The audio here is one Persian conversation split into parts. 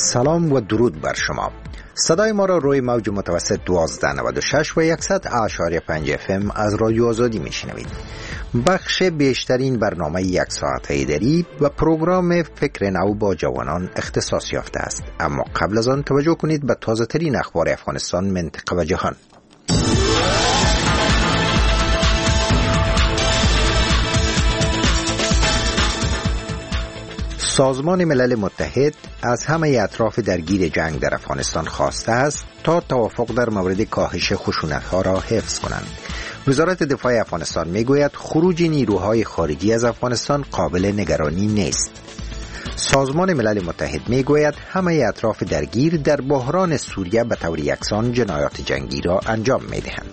سلام و درود بر شما. صدای ما را روی موج متوسط 1296 و 100.5 FM از رادیو آزادی میشنوید. بخش بیشترین برنامه یک ساعته دری و پروگرام فکر نو با جوانان اختصاص یافته است. اما قبل از آن توجه کنید به تازه ترین اخبار افغانستان، منطقه و جهان. سازمان ملل متحد از همه اطراف درگیر جنگ در افغانستان خواسته است تا توافق در مورد کاهش خشونت‌ها را حفظ کنند. وزارت دفاع افغانستان میگوید خروج نیروهای خارجی از افغانستان قابل نگرانی نیست. سازمان ملل متحد میگوید همه اطراف درگیر در بحران سوریه به طور یکسان جنایات جنگی را انجام میدهند.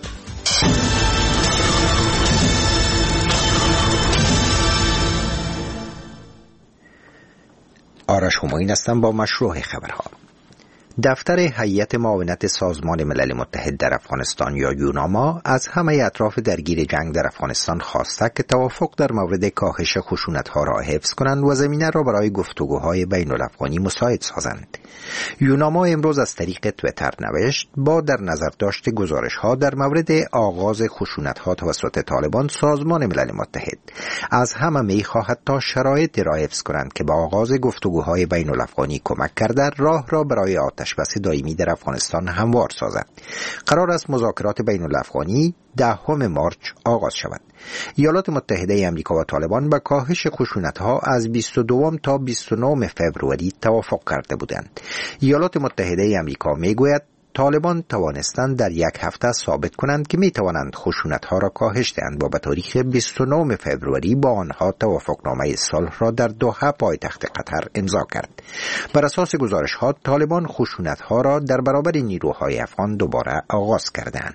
آرش همایون هستم با مشروع خبرها. دفتر هیئت معاونت سازمان ملل متحد در افغانستان یا یوناما از همه اطراف درگیر جنگ در افغانستان خواسته که توافق در مورد کاهش خشونت‌ها را حفظ کنند و زمینه را برای گفتگوهای بین الافغانی مساعد سازند. یوناما امروز از طریق تویتر نوشت: با در نظر داشت گزارش‌ها در مورد آغاز خشونت‌ها توسط طالبان، سازمان ملل متحد از همه می‌خواهد تا شرایط را حفظ کنند که با آغاز گفتگوهای بین الافغانی کمک کرده راه را برای آتش‌بس دائمی در افغانستان هموار سازد. قرار است مذاکرات بین الافغانی 10 مارچ آغاز شود. ایالات متحده آمریکا و طالبان به کاهش خشونت‌ها از 22 تا 29 فوریه توافق کرده بودند. ایالات متحده آمریکا میگوید طالبان توانستند در یک هفته ثابت کنند که می توانند خشونت‌ها را کاهش دهند و به تاریخ 29 فوریه با آنها توافقنامه صلح را در دوحه پایتخت قطر امضا کرد. بر اساس گزارش‌ها طالبان خشونت‌ها را در برابر نیروهای افغان دوباره آغاز کردند.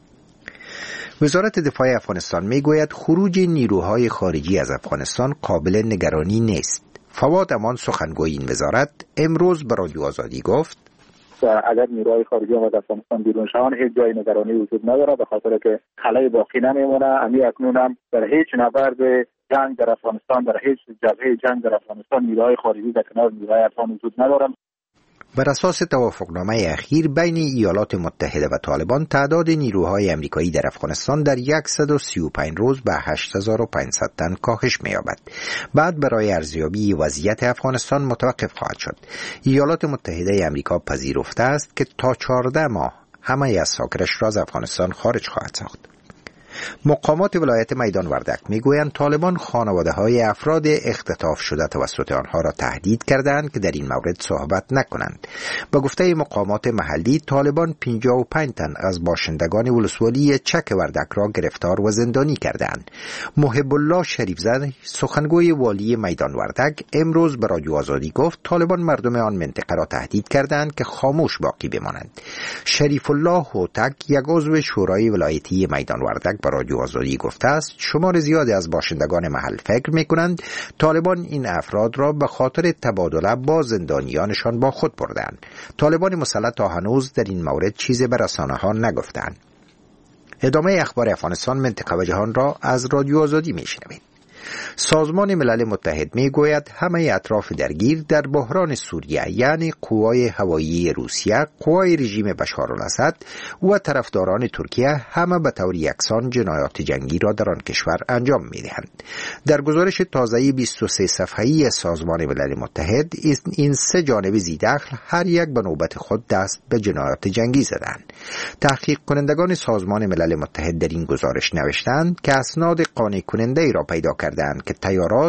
وزارت دفاع افغانستان میگوید خروج نیروهای خارجی از افغانستان قابل نگرانی نیست. فواد امان سخنگوی این وزارت امروز به رادیو آزادی گفت: اگر نیروهای خارجی از افغانستان بیرون شوند هیچ جای نگرانی وجود نداره، به خاطر که خلای باقی نمیمونه. اکنون هم در هیچ نبرد جنگ در افغانستان، در هیچ جبهه جنگ در افغانستان نیروهای خارجی در کنار نیروهای افغان وجود ندارند. بر اساس توافقنامه اخیر بین ایالات متحده و طالبان، تعداد نیروهای آمریکایی در افغانستان در 135 روز به 8500 تن کاهش می‌یابد. بعد برای ارزیابی وضعیت افغانستان متوقف خواهد شد. ایالات متحده آمریکا پذیرفته است که تا 14 ماه همه اساکرش را از افغانستان خارج خواهد ساخت. مقامات ولایت میدان وردک میگویند طالبان خانواده‌های افراد اختطاف شده توسط آنها را تهدید کردند که در این مورد صحبت نکنند. به گفته مقامات محلی، طالبان 55 تن از باشندگان ولسوالی چک وردک را گرفتار و زندانی کردند. محب الله شریفزاد، سخنگوی والی میدان وردک، امروز به رادیو آزادی گفت طالبان مردم آن منطقه را تهدید کردند که خاموش باقی بمانند. شریف الله هوتک، یک عضو شورای ولایتی میدان وردک، به رادیو آزادی گفته است شمار زیادی از باشندگان محل فکر می‌کنند طالبان این افراد را به خاطر تبادله با زندانیانشان با خود بردند. طالبان مسلط تا هنوز در این مورد چیزی به رسانه‌ها نگفتند. ادامه اخبار افغانستان، منطقه و جهان را از رادیو آزادی میشنوید. سازمان ملل متحد میگوید همه اطراف درگیر در بحران سوریه، یعنی قوای هوایی روسیه، قوای رژیم بشارالاسد و طرفداران ترکیه، همه به طور یکسان جنایات جنگی را در آن کشور انجام میدهند. در گزارش تازه 23 صفحه‌ای سازمان ملل متحد، این سه جانب ذی‌دخل هر یک به نوبت خود دست به جنایات جنگی زدند. تحقیق کنندگان سازمان ملل متحد در این گزارش نوشتند که اسناد قانع کننده ای را پیدا کردند که تیارات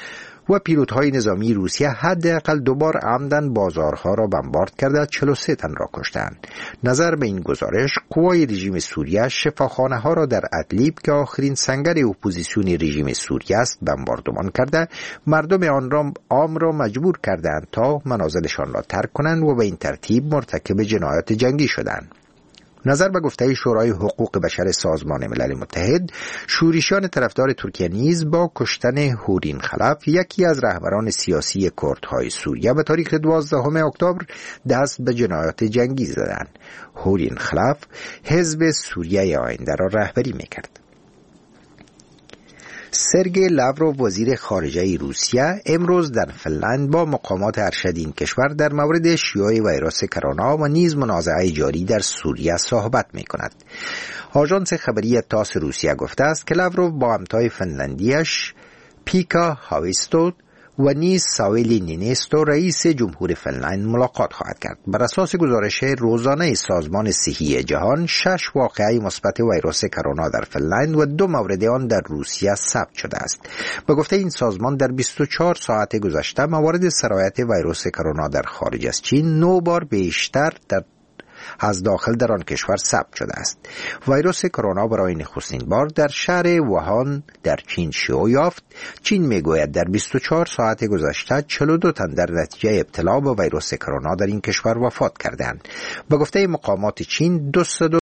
و پیلوت‌های نظامی روسیه حداقل 2 بار عمدن بازارها را بمبارد کرده 43 تن را کشتند. نظر به این گزارش، قوای رژیم سوریه شفاخانه‌ها را در ادلیب که آخرین سنگر اپوزیسیون رژیم سوریه است بمباردمان کرده، مردم آن را مجبور کردند تا منازلشان را ترک کنند و به این ترتیب مرتکب جنایات جنگی شدند. نظر به گفته شورای حقوق بشر سازمان ملل متحد، شورشیان طرفدار ترکیه نیز با کشتن هورین خلف، یکی از رهبران سیاسی کردهای سوریه، به تاریخ 12 اکتبر دست به جنایات جنگی زدند. هورین خلف حزب سوریه آینده را رهبری میکرد. سرگئی لاوروف وزیر خارجه روسیه امروز در فنلند با مقامات ارشد این کشور در مورد شیوع ویروس کرونا و نیز منازعه جاری در سوریه صحبت می‌کند. آژانس خبری تاس روسیه گفته است که لاوروف با همتای فنلندیش پیکا هاویستو و نیز ساویلی نینیستو رئیس جمهور فنلند ملاقات خواهد کرد. بر اساس گزارش روزانه سازمان صحی جهان 6 واقعه مثبت ویروس کرونا در فنلند و 2 مورد آن در روسیه ثبت شده است. به گفته این سازمان در 24 ساعت گذشته موارد سرایت ویروس کرونا در خارج از چین 9 بار بیشتر از داخل در آن کشور ثبت شده است. ویروس کرونا برای نخستین بار در شهر ووهان در چین شیوع یافت. چین میگوید در 24 ساعت گذشته 42 تن در نتیجه ابتلا به ویروس کرونا در این کشور وفات کردند. به گفته مقامات چین